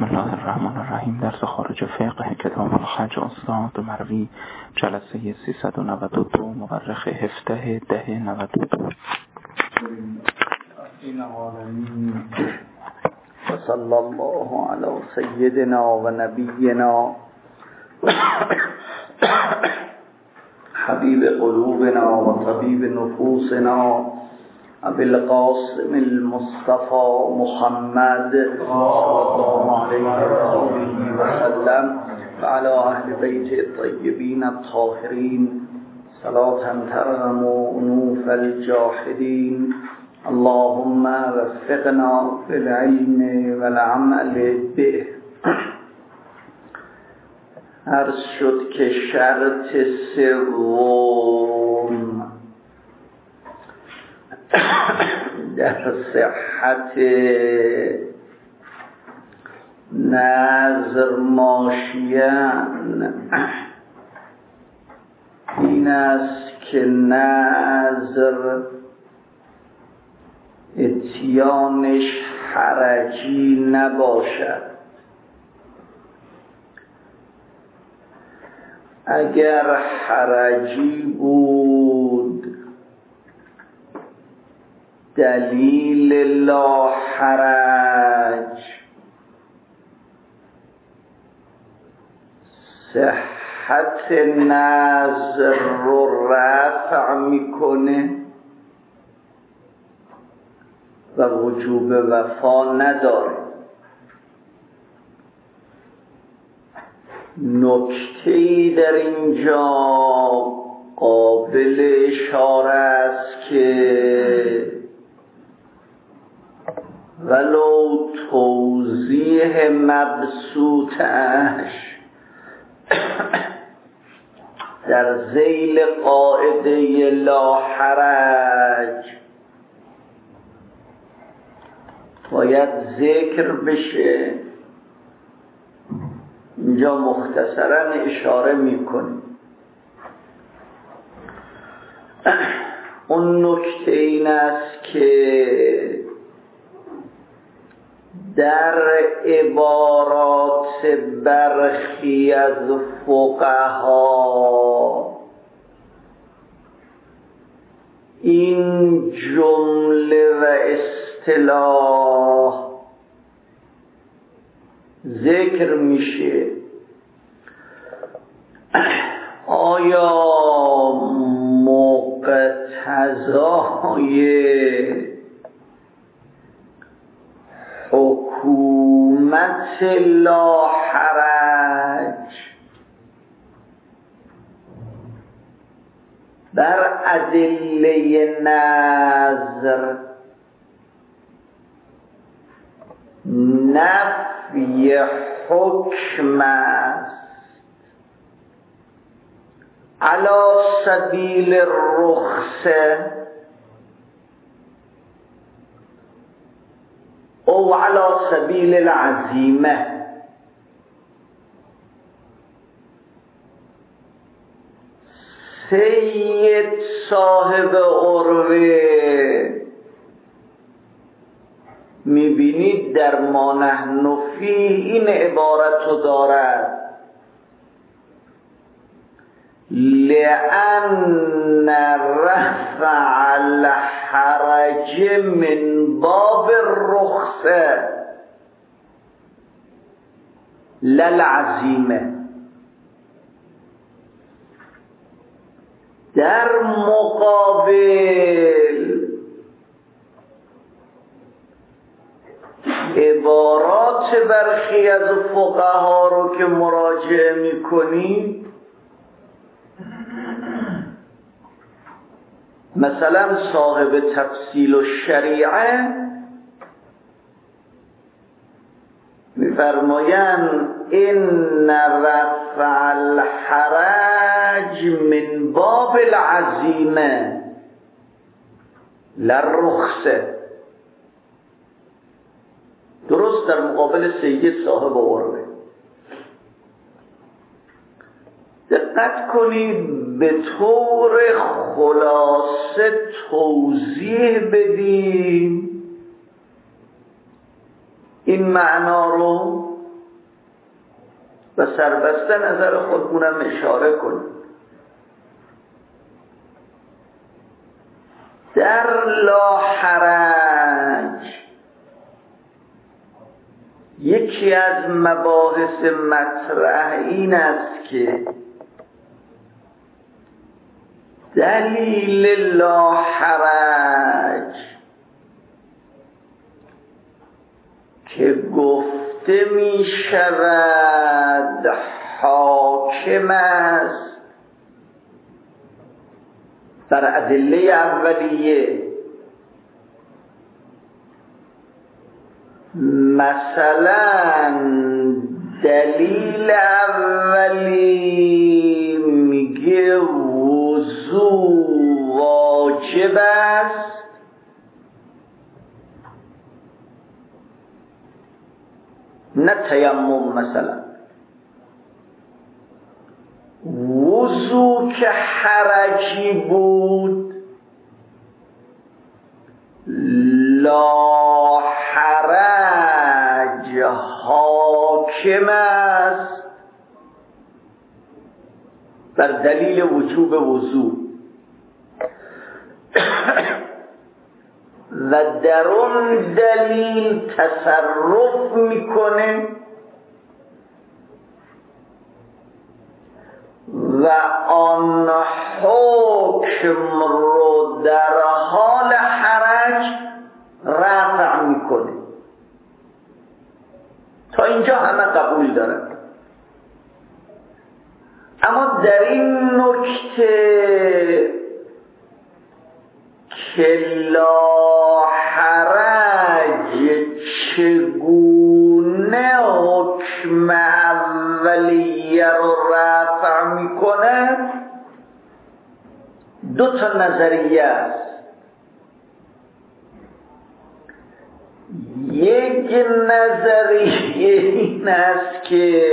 الله الرحمن الرحیم. درس خارج فقه کتاب الحج استاد مروی، جلسه 392، مورخ 17/10/92. و صلی الله علی سیدنا و نبینا حبیب قلوبنا و طبیب نفوسنا ابی القاسم المصطفى محمد صلی الله علیه و سلم و علی اهل بیت الطیبین الطاهرین صلاة ترحم انوف الجاحدین. اللهم وفقنا بالعلم والعمل به. عرض شد که شرط سوم در صحت نذر ماشیان این است که نذر اتیانش حرجی نباشد. اگر حرجی بود دلیل لا حرج صحت نذر رو رفع میکنه و وجوب وفا نداره. نکته‌ای در اینجا قابل اشاره است که ولو توضیح مبسوطش در ذیل قاعده لا حرج باید ذکر بشه، اینجا مختصرا اشاره میکنیم. اون نکته این است که در عبارات برخی از فقها این جمله و اصطلاح ذکر میشه. آیا مقتضای حکومت لا حرج بر ادله نذر نفی حکم است علی سبیل الرخصه او علی سبیل العزیمه. سید صاحب عروه میبینید در ما نحن فیه این عبارت رو دارد: لأن رفع الحرج من باب الرخصه للعزیمه. در مقابل عبارات برخی از فقها رو که مراجعه میکنید، مثلا صاحب تفصیل الشریعه میفرمایند ان رفع الحرج من باب العزیمه للرخصه. درست در مقابل سید صاحب عروه. دقت کنید به طور خلاصه توضیح بدیم این معنا رو و سربسته نظر خودمونم اشاره کنیم. در لا حرج یکی از مباحث مطرح این است که دلیل لا حرج که گفته می شود حاکم است در ادله اولیه، مثلا دلیل اولی میگه وضو واجب است، نه تیمم. مثلا وضو که حرجی بود، لا حرج حاکم است بر دلیل وجوب وضو و در اون دلیل تصرف میکنه و آن حکم رو در حال حرج رفع میکنه. تا اینجا همه قبول دارن. اما در این نکته که لا حرج چگونه حکم اولیه رو رفع میکنه، دو تا نظریه است. یک نظریه این است که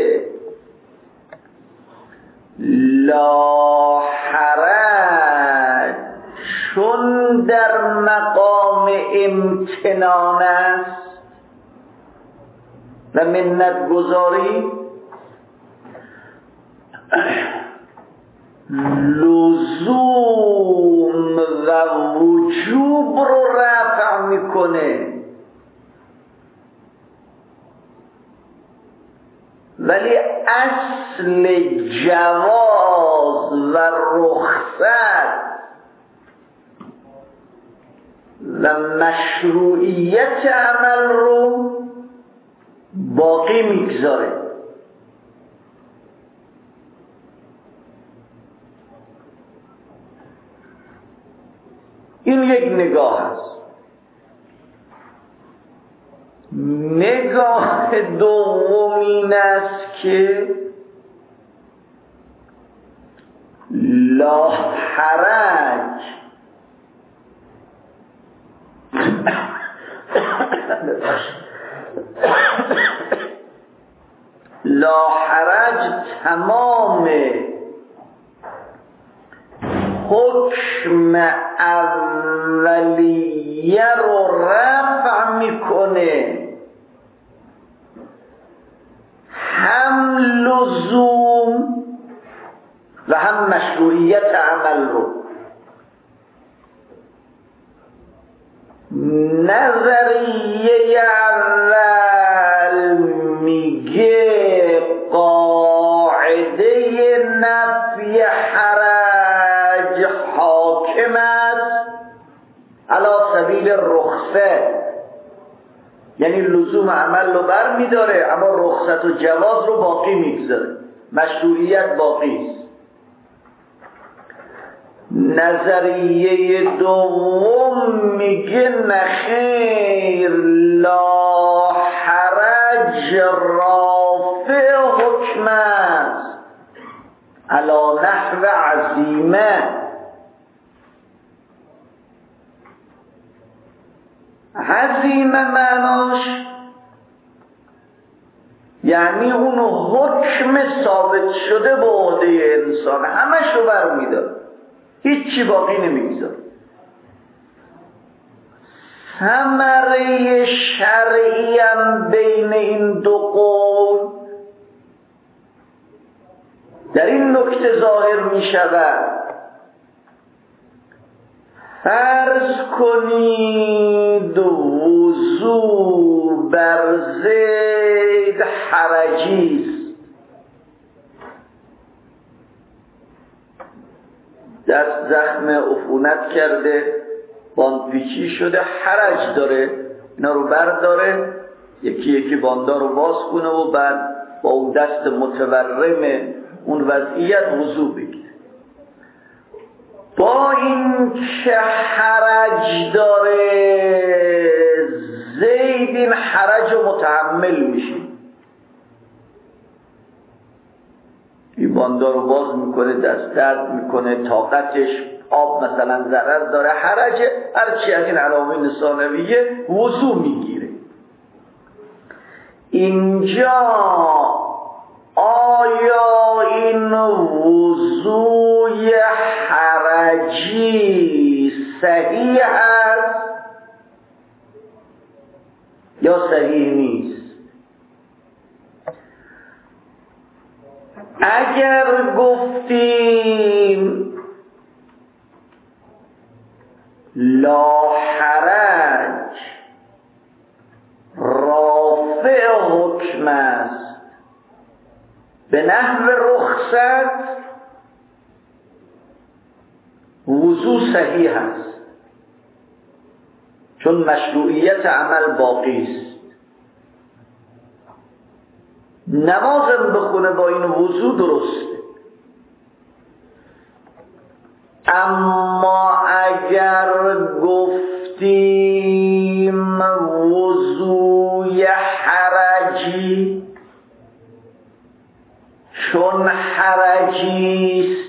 لا حرج چون در مقام امتنان است و منت گذاری، لزوم و وجوب رو رفع میکنه، ولی اصل جواز و رخصت و مشروعیت عمل رو باقی میگذاره. این یک نگاه است. نگاه دوم این است که لا حرج لا حرج تمام حکم اولیه رو رفع میکنه، هم لزوم و هم مشروعیت عمل رو. نظریه اول میگه قاعده نفی حرج حاکم است علی سبیل رخصت، یعنی لزوم عمل رو بر میداره اما رخصت و جواز رو باقی میگذاره، مشروعیت باقی است. نظریه دوم میگه نخیر، لا حرج رافع حکم است علی نحو عزیمه. عزیمه معناش یعنی اون حکم ثابت شده به عهده انسان همش رو برمی‌داره، هیچی باقی نمیگذاره. ثمره شرعی هم بین این دو قول نکته ظاهر می شود. فرض کنید وضو بر زید حرجی است، دست زخم عفونت کرده، باندپیچی شده، حرج داره، اینا رو برداره یکی یکی باندا رو باز کنه و بعد با اون دست متورم اون وضعیت وضو بگیره. با این که حرج داره زید این حرج رو متحمل میشه، این باندا رو باز میکنه، دست درد میکنه، طاقتش، آب مثلا ضرر داره، حرج هرچی از این علائم ثانویه وضو میگیره. اینجا آیا این وضوی حرجی صحیح است یا صحیح نیست؟ اگر گفتیم لا حرج رافع حکم است به نحو رخصت، وضو صحیح است چون مشروعیت عمل باقی است. نمازم بخونه با این وضو درسته. اما اگر گفتیم وضوی حرجی چون حرجیست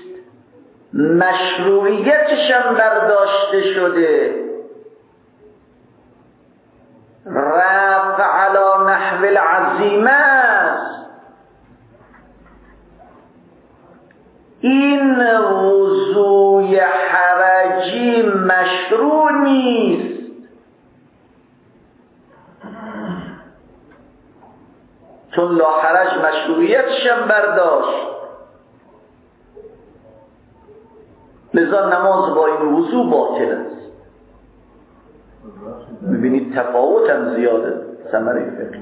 مشروعیتش هم برداشته شده، رفع علی نحو العزیمه است، این وضوی حرجی مشروع نیست. چون لا حرج مشروعیتش هم برداشت، لذا نماز با این وضو باطل است. ببینید تفاوت هم زیاده. ثمره فقهی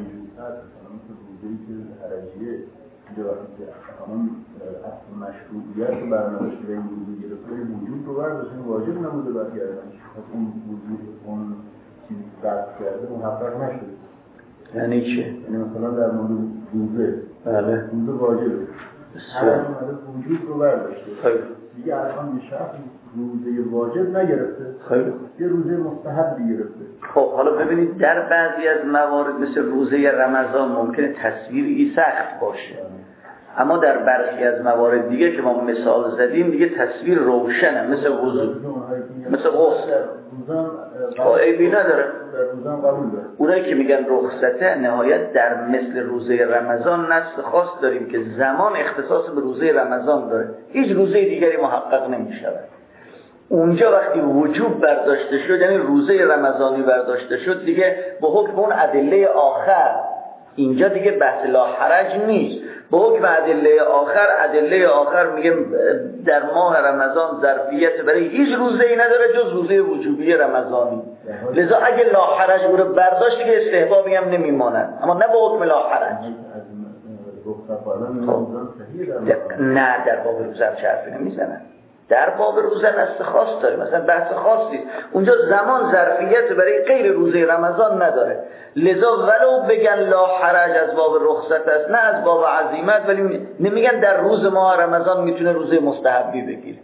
مشروعیت رو برنامه‌اش به این وضو گرفته، وجود رو برداشتن واجب نموده برگردن، اون وجود اون چیزی رد کرده محقق نشده. یعنی چه؟ یعنی مثلا در مورد روزه، بله روزه واجبه، هر وجود رو برداشته، خیلی دیگه الان یه شخص روزه واجب نگرفته، خیلی یه روزه مستحب گرفته. خب حالا ببینید در بعضی از موارد مثل روزه رمضان ممکنه تصویری سخت باشه، اما در برخی از موارد دیگه که ما مثال زدیم دیگه تصویر روشنه، مثل وضو، مثل غسل، عیبی نداره. اونایی که میگن رخصته نهایت در مثل روزه رمضان نص خاص داریم که زمان اختصاص به روزه رمضان داره، هیچ روزه دیگری محقق نمیشود. اونجا وقتی وجوب برداشته شد، یعنی روزه رمضانی برداشته شد، دیگه به حکم اون ادله آخر، اینجا دیگه بحث لا حرج نیست، به حکم ادله آخر میگه در ماه رمضان ظرفیت برای هیچ روزه‌ای نداره جز روزه وجوبی رمضانی. لذا اگه لا حرج رو برداشت که استحبابی هم نمیماند، اما نه به حکم لا حرج. نه در باب روزه چه حرفی نمیزنن، در باب روزه نص خاص داره، مثلا بحث خاصی اونجا زمان ظرفیت برای غیر روزه رمضان نداره، لذا ولو بگن لا حرج از باب رخصت است نه از باب عزیمت، ولی نمیگن در روز ماه رمضان میتونه روزه مستحبی بگیره.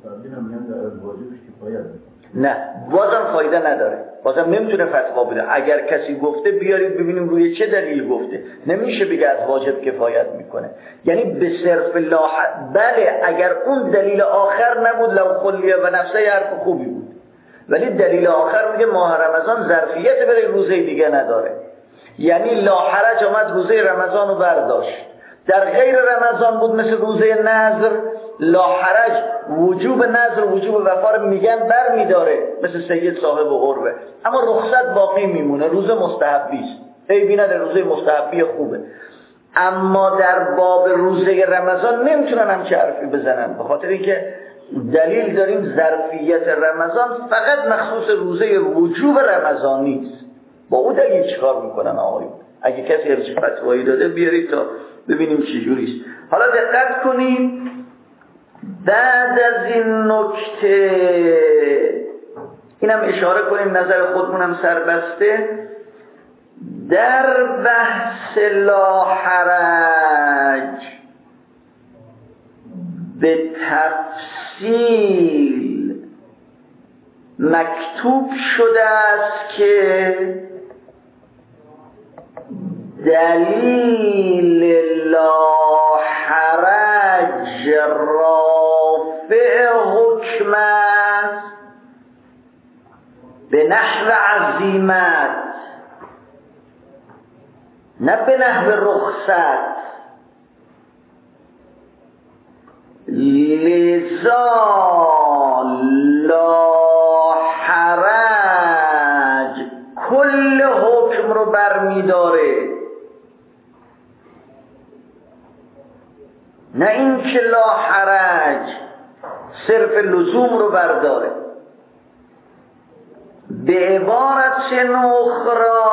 نه بازم فایده نداره، بازم نمیتونه فتوا بده. اگر کسی گفته بیارید ببینیم روی چه دلیل گفته، نمیشه بگه از واجب کفایت میکنه، یعنی به صرف لا بله اگر اون دلیل آخر نبود لو خلیه و نفسه حرف خوبی بود، ولی دلیل آخر میگه ماه رمضان ظرفیت برای روزه دیگه نداره، یعنی لا حرج آمد روزه رمضان رو برداشت، در غیر رمضان بود مثل روزه نذر، لا حرج وجوب نذر وجوب وفا رو میگن بر میداره مثل سید صاحب و عروه، اما رخصت باقی میمونه، روزه مستحبی است، عیبی نداره، روزه مستحبی خوبه. اما در باب روزه رمضان نمیتونن همچه حرفی بزنن، به خاطر اینکه دلیل داریم ظرفیت رمضان فقط مخصوص روزه وجوب رمضانی است. با او دلیل چیکار میکنن آقایون؟ اگه کسی هرچی فتوایی داده بیارید تا ببینیم چه جوریست. حالا دقت کنیم بعد از این نکته اینم اشاره کنیم، نظر خودمونم سربسته، در بحث لا حرج به تفصیل مکتوب شده است که دلیل لا حرج رافع حکم است به نحو عزیمت، نه به نحو رخصت. لذا لا حرج کل حکم رو برمیداره، نه این که لا حرج صرف لزوم رو برداره. به عبارت اخرى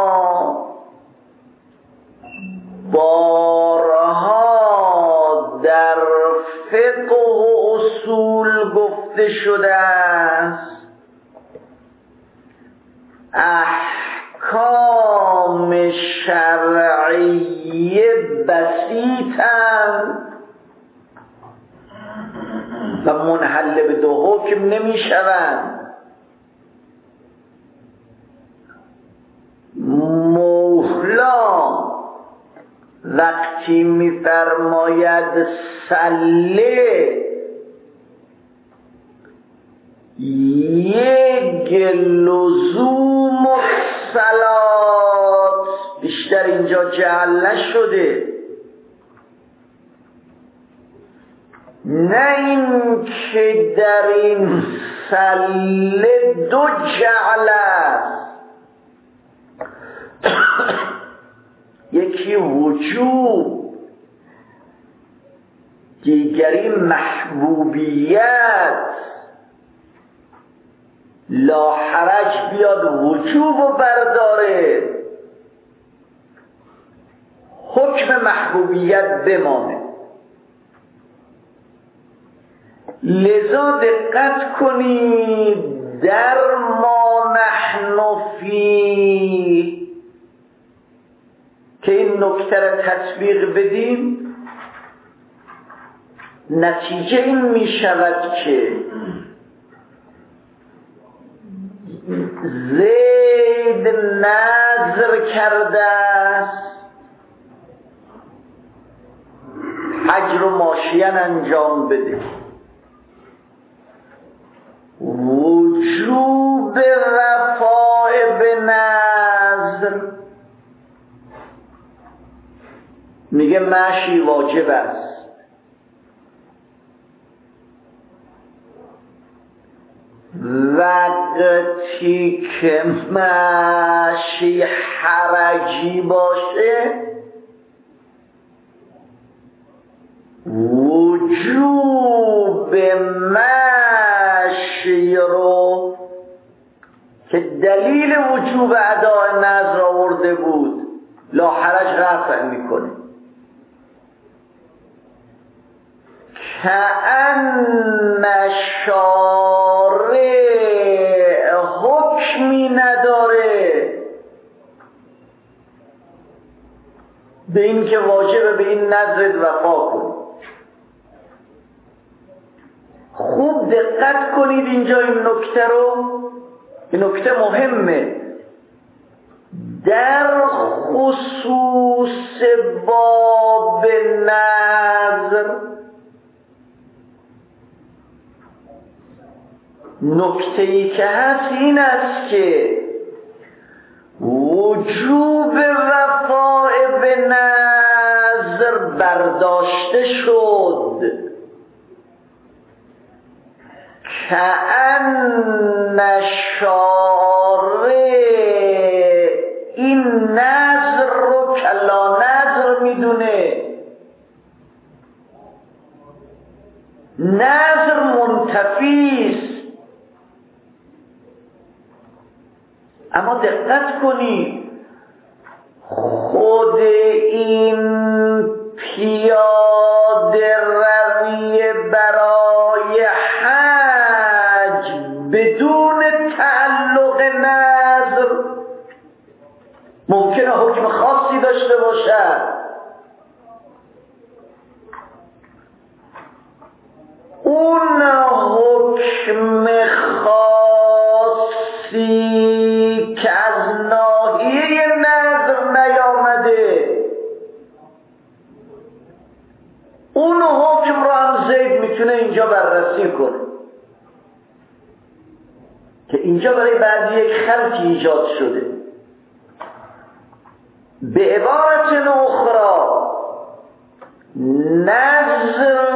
بارها در فقه و اصول گفته شده است احکام شرعیه بسیطند و منحل به دو حکم نمی شوند. مولا وقتی می‌فرماید صله یک لزوم الصلات بیشتر اینجا جعل نشده، نه این که در این صله دو جعل است، یکی وجوب دیگری محبوبیت. لا حرج بیاد وجوب و برداره، حکم محبوبیت بمانه. لذا دقت کنید در ما نحن فیه که این نکته را تطبیق بدیم، نتیجه این می شود که زید نذر کرده است حج رو ماشین انجام بده، وجوب وفای به نذر میگه مشی واجب است. وقتی که مشی حرجی باشه وجوب مشی رو که دلیل وجوب اداء نذر آورده بود لا حرج رفع میکنه. کأن شارع حکمی نداره به این که واجبه به این نذرت وفا کنی. خوب دقت کنید اینجا این نکته رو، این نکته مهمه. در خصوص باب نذر نکته‌ای که هست این است که وجوب وفای به نذر برداشته شد، کأن شارع این نذر رو کلا نذر می میدونه. نظر منتفیست. اما دقت کنید خود این پیاده روی برای حج بدون تعلق نظر ممکنه حکم خاصی داشته باشد. اون حکم خاصی که از ناحیه نظر نیامده، اون حکم رو هم زید میتونه اینجا بررسی کنه که اینجا برای بعضی یک خلطی ایجاد شده. به عبارت اخرى نظر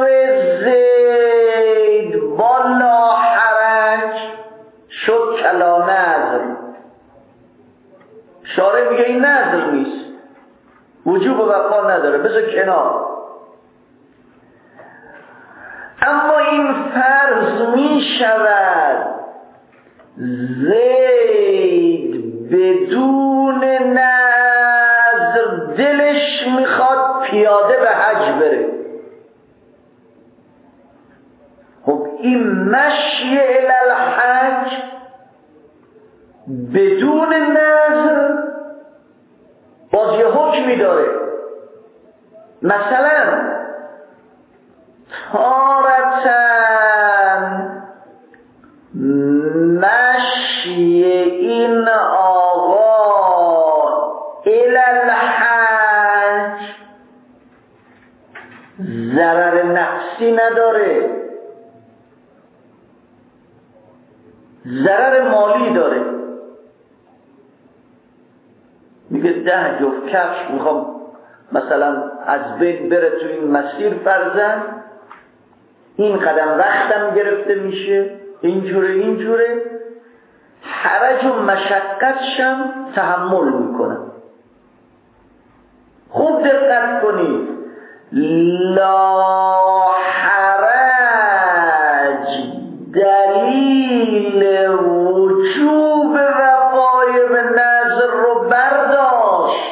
زید با لا حرج شد کلا نظر. شارع میگه این نظر نیست، وجوب وفا نداره، بذار کنار. اما این فرض می شود زید بدون نظر دلش میخواد پیاده به حج بره. خب این مشی الی الحج بدون نظر باز یه حکمی داره. مثلا تارتن مشی این آقا الی الحج ضرر نفسی نداره، ضرر مالی داره. میگه 10 جفت کفش میخوام مثلا از بین بره تو این مسیر فرزن، این قدم وقتم گرفته میشه، اینجوره حرج و مشقتشم تحمل میکنم. خوب دقت کنید، لا حرج دلیل وجوب وفای به نظر رو برداشت،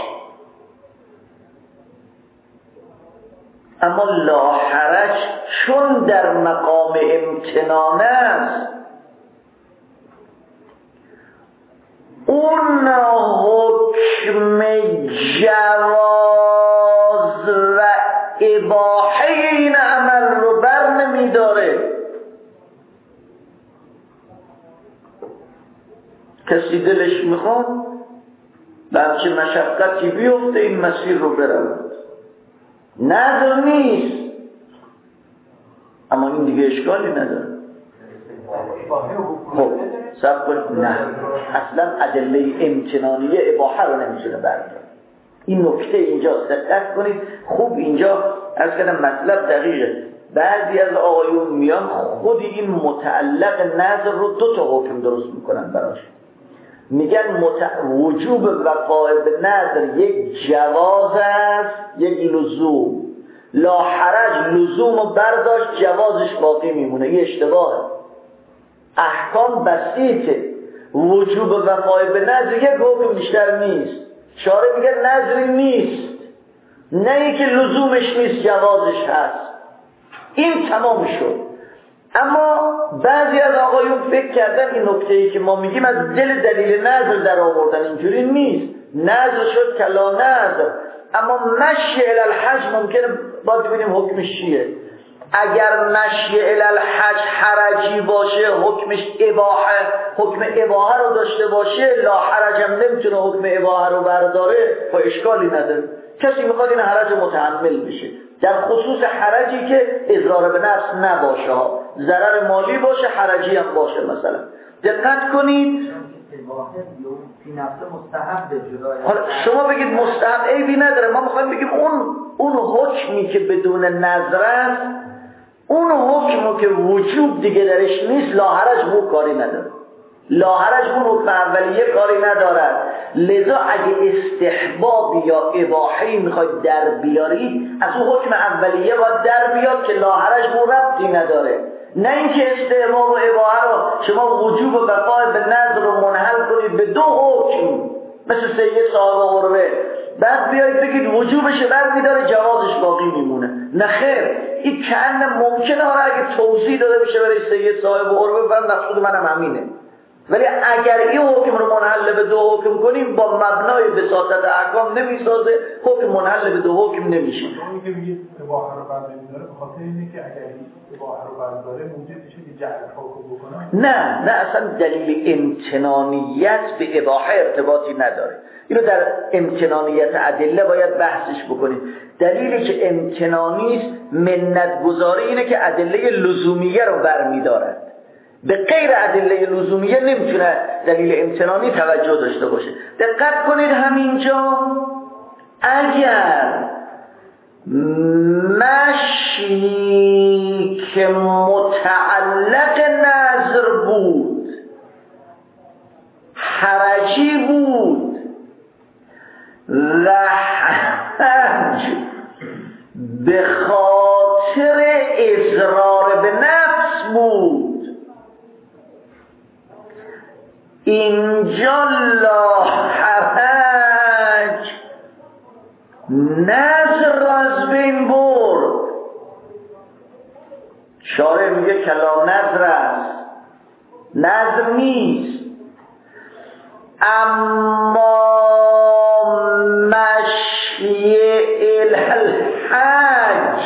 اما لا حرج چون در مقام امتنان است، اون حکم جواز و اباحه این عمل رو بر نمی داره. کسی دلش میخواد به همچه مشقتی بیفته این مسیر رو برود، نظر نیست، اما این دیگه اشکالی نداره. خب سب کنید، نه اصلا ادله امتنانیه اباحه رو نمیتونه برداره. این نکته اینجا دقت کنید خوب. اینجا از کردم مطلب دقیقه. بعضی از آقایون میان خود این متعلق نظر رو 2 تا حکم درست میکنن براش. میگن وجوب وفای به نظر یک جواز است، یک لزوم. لا حرج لزوم رو برداشت، جوازش باقی میمونه. این اشتباهه. احکام بسیطه. وجوب وفای به نظر یک حکم بیشتر نیست. شارع میگه نظری نیست، نه اینکه لزومش نیست، جوازش هست. این تمام شد. اما بعضی از آقایون فکر کردن این نکته‌ای که ما میگیم از دل دلیل نظر در آوردن. اینجوری نیست. نظر شد کلا نظر، اما مشی الی الحج ممکنه باید ببینیم حکمش چیه. اگر مشی الی الحج حرجی باشه، حکمش اباحه، حکم اباحه رو داشته باشه، لا حرج هم نمیتونه حکم اباحه رو برداره، با اشکالی نداره. کسی میخواد این حرج متحمل بشه، در خصوص حرجی که اضرار به نفس نباشه، ضرر مالی باشه، حرجی هم باشه. مثلا دقت کنید، حالا شما بگید مستحب، عیبی نداره. ما میخوایم بگیم اون حکمی که بدون نظر است، اون حکمی که وجوب دیگه درش نیست، لا حرج بو کاری نداره. لا حرج اون حکم اولیه کاری ندارد. لذا اگه استحباب یا اباحه میخواید در بیارید، از اون حکم اولیه باید در بیاد که لاحرج مو ربطی نداره، نه اینکه استحباب و اباحه رو شما وجوب و بقای به نظر رو منحل کنید به دو حکم مثل سید صاحب عروه، بعد بیایید بگید وجوبش بعد میداره جوازش باقی میمونه. نه خیر، این کأن ممکنه اگه توضیح داده بشه برای سید صاحب عروه و مقصود منم همینه، ولی اگر این حکم رو منحل به دو حکم کنیم با مبنای بساطت احکام نمیسازه، حکم منحل به دو حکم نمیشه. اونی که میگه اباحه رو بر نمیداره به خاطر اینه که اگر اباحه رو برداره موجب میشه که جعل حکم بکنه. نه اصلا دلیل امتنانیت به اباحه ارتباطی نداره. اینو در امتنانیت ادله باید بحثش بکنیم. دلیلی که امتنانی است منت گذاری اینه که ادله لزومیه رو برمی‌دارد، به غیر ادله لزومیه نمیتونه دلیل امتنانی توجه داشته باشه. دقت کنید همینجا اگر مشی که متعلق نظر بود حرجی بود و حج به خاطر اضرار به نفس بود، اینجا لا حرج نظر را از بین برد. شارع میگه کلا نظر است، نظر نیست. اما مشی الحج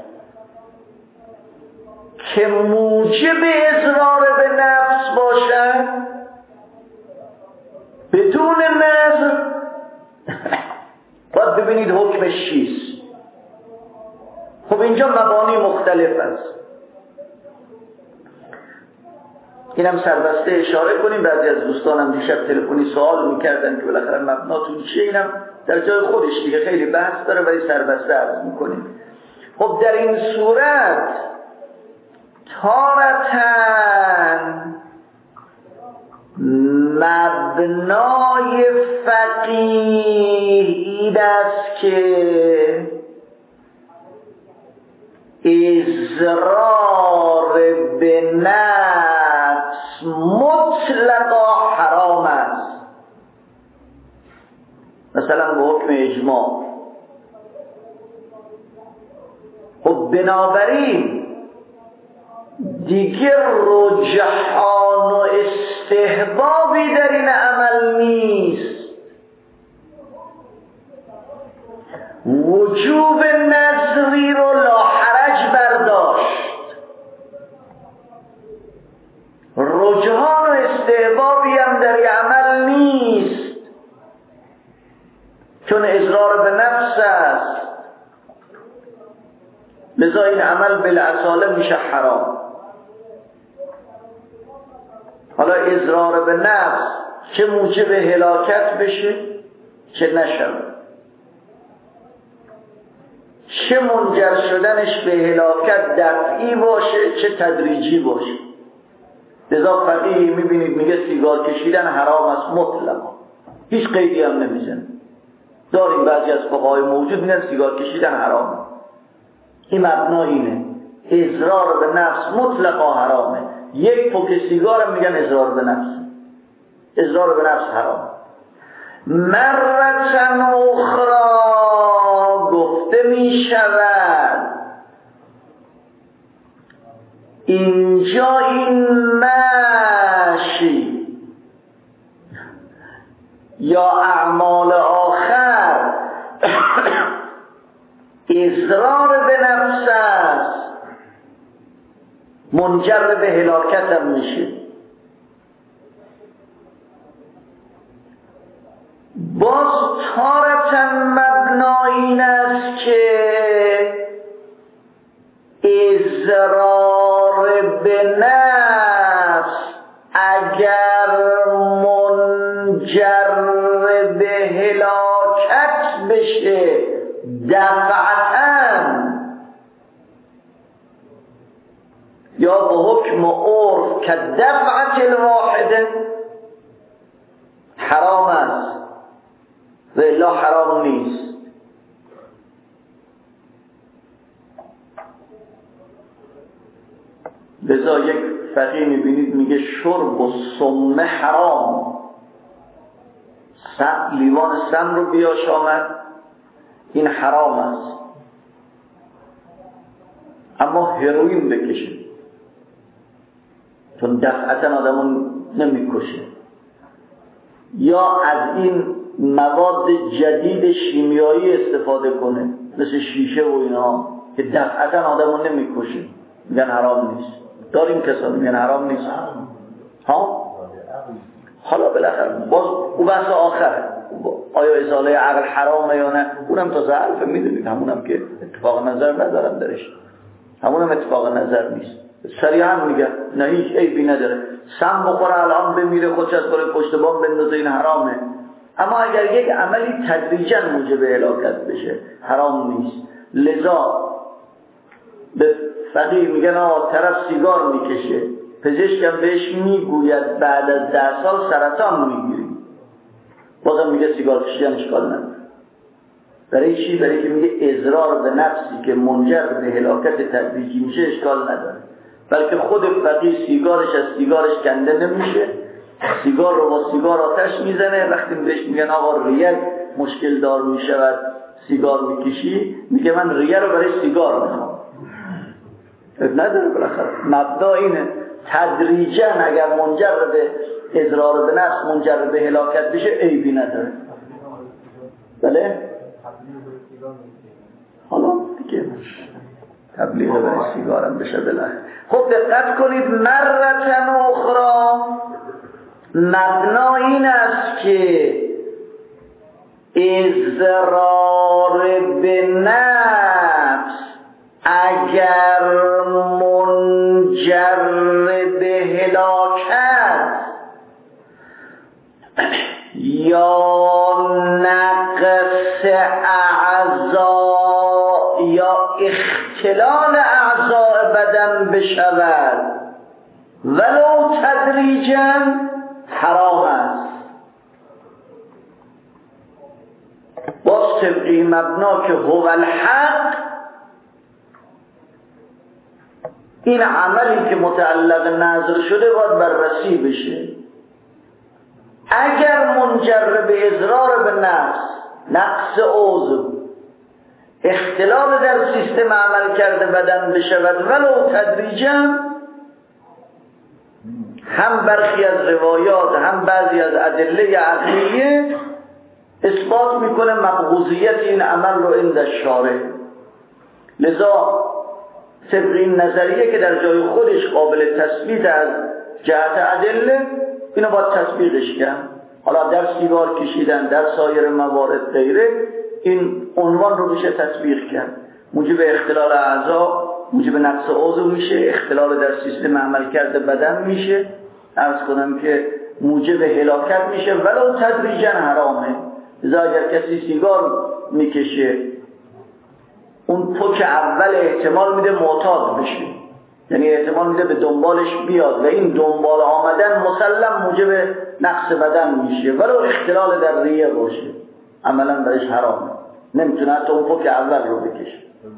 که موجب اضرار به نفس باشد بدون نظر باید ببینید حکمش چیست. خب اینجا مبانی مختلف است، اینم سربسته اشاره کنیم. بعضی از دوستانم دیشب تلفنی سوال میکردن که بالاخره مبناتون چیه، اینم در جای خودش دیگه خیلی بحث داره ولی سربسته عرض میکنیم. خب در این صورت تارتن مبنای فقیه این است که اضرار به نفس مطلقا حرام است، مثلا به حکم اجماع. خب بنابراین دیگه رجحان و استحبابی در این عمل نیست، وجوب نظری رو لاحرج برداشت، رجحان و استحبابی هم در این عمل نیست چون اضرار به نفس است، لذا این عمل بالاصاله میشه حرام. حالا اضرار به نفس چه موجب هلاکت بشه چه نشود، چه منجر شدنش به هلاکت دفعی باشه چه تدریجی باشه. لذا فقیه میبینید میگه سیگار کشیدن حرام است مطلقا، هیچ قیدی هم نمیزنه. داریم بعضی از فقهای موجود میگن سیگار کشیدن حرامه، این مبنا اینه، اضرار به نفس مطلقا حرامه. یک پوک سیگار هم میگن اضرار به نفس، اضرار به نفس حرام. مرتن اخرى گفته می شود اینجا این مشی یا اعمال آخر اضرار به نفس است، منجر به هلاکت هم میشه. باز تارتن مبنا این است که اضرار به نفس اگر منجر به هلاکت بشه دفعتاً یا به حکم عرف که دفعت الواحده حرام است. و الا حرام نیست. لذا یک فقیه میبینید میگه شرب و سم حرام، لیوان سم رو بیاش آمد، این حرام است. اما هروئین بکشه چون دفعتا آدمون نمیکشه، یا از این مواد جدید شیمیایی استفاده کنه مثل شیشه و اینا که دفعتا آدمون نمیکشه، میگن حرام نیست. داریم کسانی میگن حرام نیست. ها حالا بالاخره باز اون بحث آخره، آیا ازاله عقل حرامه یا نه، اونم تا ضعف میدونید، همونم که اتفاق نظر ندارم درش، همونم اتفاق نظر نیست. صریحا میگن نه هیچ عیبی نداره، سم بخوره الان بمیره خودش از کنه پشت بام بندازه این حرامه. اما اگر یک عملی تدریجا موجب هلاکت بشه حرام نیست. لذا به فقیه میگن آقا طرف سیگار میکشه، پزشکم بهش میگوید بعد از 10 سال سرطان میگیری، بازم میگه سیگار کشیدن اشکال نداره. برای چی؟ برای که میگه اضرار به نفسی که منجر به هلاکت تدریجی میشه اشکال نداره. بلکه خود فقیه سیگارش از سیگارش کنده نمیشه، سیگار رو با سیگار آتش میزنه. وقتی بهش میگن آقا ریه مشکل دار میشود سیگار میکشی، میگه من ریه رو برای سیگار میخوام. نداره، بالاخره مبدا اینه تدریجا اگر منجر به اضرار به نفس منجر به هلاکت بشه عیبی نداره. بله حالا دیگه تبلیغ برای سیگارم بشه بالاخره. خب دقت کنید، مرتن اخرى مبنا این است که اضرار به نفس اگر منجر به هلاکت یا نقص اعضاء یا اختلال اعضاء بدن بشود ولو تدریجا حرام است. باز طبقی مبنا که هو الحق، این عملی که متعلق نظر شده باید بررسی بشه. اگر منجر به اضرار به نفس، نقص عضو، اختلال در سیستم عمل کرده بدن بشود ولو تدریجا، هم برخی از روایات هم بعضی از ادله عقلیه اثبات میکنه مبغوضیت این عمل رو عند الشارع. لذا طبق این نظریه که در جای خودش قابل تثبیت از جهت ادله، اینو باید تطبیقش کرد. حالا در سیگار کشیدن، در سایر موارد غیره، این عنوان رو میشه تطبیق کرد. موجب اختلال اعضا، موجب نقص عضو میشه، اختلال در سیستم عمل کرده بدن میشه، عرض کنم که موجب هلاکت میشه ولو تدریجا حرامه. لذا اگر کسی سیگار میکشه، اون پک اول احتمال میده معتاد بشه، یعنی احتمال میده به دنبالش بیاد و این دنبال آمدن مسلم موجب نقص بدن میشه ولو اختلال در ریه باشه، عملا برش حرامه، نمیتونه حتی اون پک اول رو بکشه.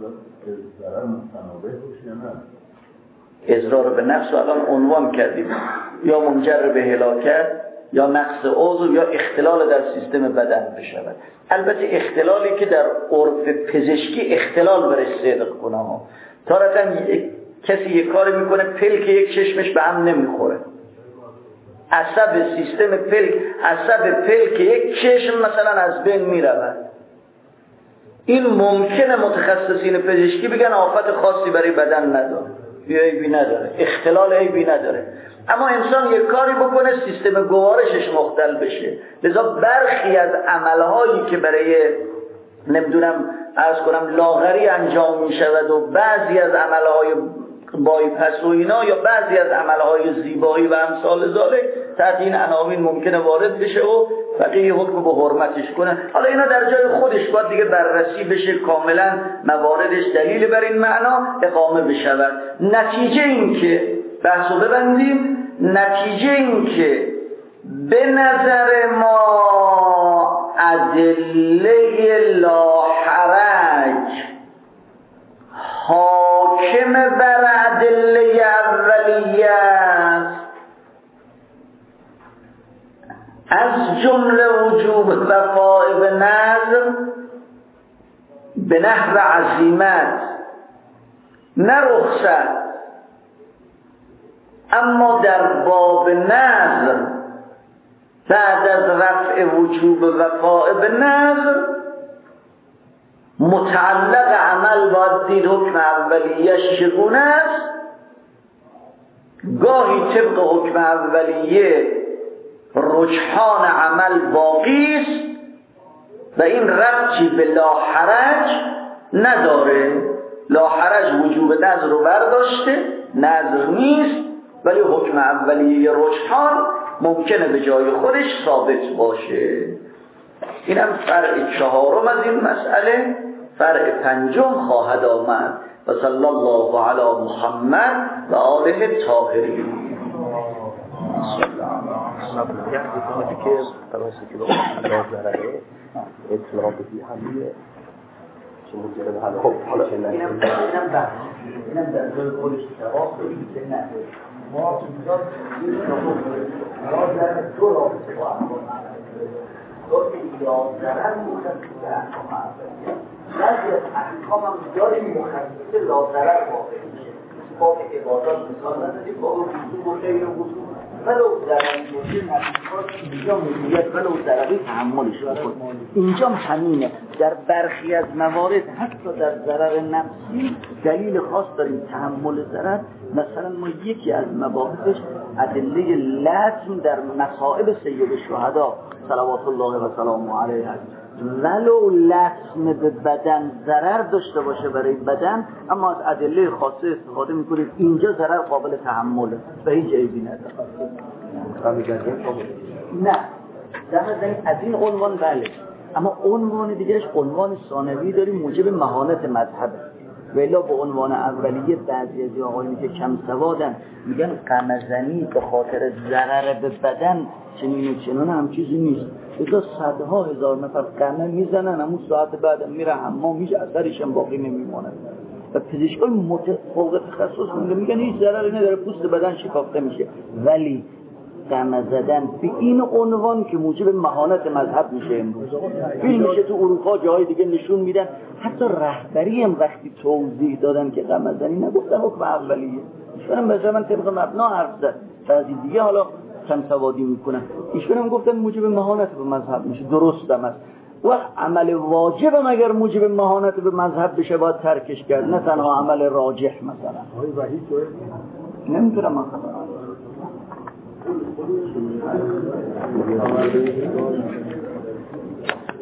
اضرار به نفس رو الان عنوان کردیم، یا منجر به هلاکت یا نقص عضو یا اختلال در سیستم بدن بشود. البته اختلالی که در عرف پزشکی اختلال برش صدق کنه ها. تارتا کسی یک کاری میکنه پلک یک چشمش به هم نمیخوره، عصب سیستم پلک، عصب پلک یک چشم مثلا از بین میرود. این ممکنه متخصصین پزشکی بگن آفت خاصی برای بدن نداره، عیبی نداره، اختلال عیبی نداره. اما انسان یک کاری بکنه سیستم گوارشش مختل بشه. لذا برخی از عملهایی که برای نمیدونم عرض کنم لاغری انجام می شود و بعضی از عملهای بایپس و اینا یا بعضی از عملهای زیبایی و امثال ذالک تحت این عناوین ممکنه وارد بشه و فقیه حکم به حرمتش کنه. حالا اینا در جای خودش باید دیگه بررسی بشه، کاملا مواردش دلیل بر این معنا اقامه بشود. نتیجه این که بحثو ببندیم، نتیجه این که به نظر ما ادله لاحرج حاکم بر ادله اولیه است، از جمله وجوب وفاء به نظر به نحو عزیمت نه رخصت. اما در باب نظر بعد از رفع وجوب وفاء به نظر متعلق عمل باید دید حکم اولیه‌اش چگونه است. گاهی طبق حکم اولیه رجحان عمل باقی است و این ربطی به لاحرج نداره. لاحرج وجوب نظر رو برداشته، نظر نیست، ولی حکم اولیه رجحان ممکنه به جای خودش ثابت باشه. اینم فرع چهارم از این مسئله. فرع پنجم خواهد آمد. و صلی الله علی محمد و آله الطاهرین. خب حالا اینم در جای خودش جواب بدید که نه ما تو در دو رابطه با احکام یا ضرر مخصص به احکام اولیه، بعضی از احکام هم داریم مخصص لا ضرر واقع میشه. باب عبادات مثال نزدیم، باب وضو و غیر وضو ولو ضرری باشه نتیجه‌اش اینجا میگوید ولو ضرری تحملش بکن. اینجا همینه. در برخی از موارد حتی در ضرر نفسی دلیل خاص داریم تحمل ضرر. مثلا ما یکی از مباحثش ادله لطم در مصائب سید الشهدا صلوات الله و سلامه علیه است. ولو لطم به بدن ضرر داشته باشه برای بدن، اما از ادله خاصه استفاده میکنید اینجا ضرر قابل تحمله و هیچ عیبی نداره. نه در از این عنوان بله، اما عنوان دیگرش عنوان ثانوی داریم موجب مهانت مذهبه. ولی به عنوان اولیه بعضی از آقایونی که کم سوادن میگن غمزنی به خاطر ضرر به بدن چنین و چنان هم چیزی نیست. اذا صدها هزار نفر غمه میزنن همون ساعت بعد میره حمام میشه اثرش هم باقی نمیمونه. و پزشکان متفاوت تخصص میگن هیچ ضرری نداره، پوست بدن شکافته میشه. ولی غمه زدن به این عنوان که موجب مهانت مذهب میشه. امروز فیلم میشه تو اروپا جاهای دیگه نشون میدن، حتی رهبری هم وقتی توضیح دادن که غمه زنی نگفتن حکم اولیه، ایشون مثلا طبق مبنا حرف زد. بعضی دیگه حالا کم سوادی میکنن، ایشون هم گفتن موجب مهانت به مذهب میشه. درست هم است. و عمل واجب هم اگر موجب مهانت به مذهب بشه باید ترکش کرد، نه تنها عمل راجح. مثلا نمیتونم مثلا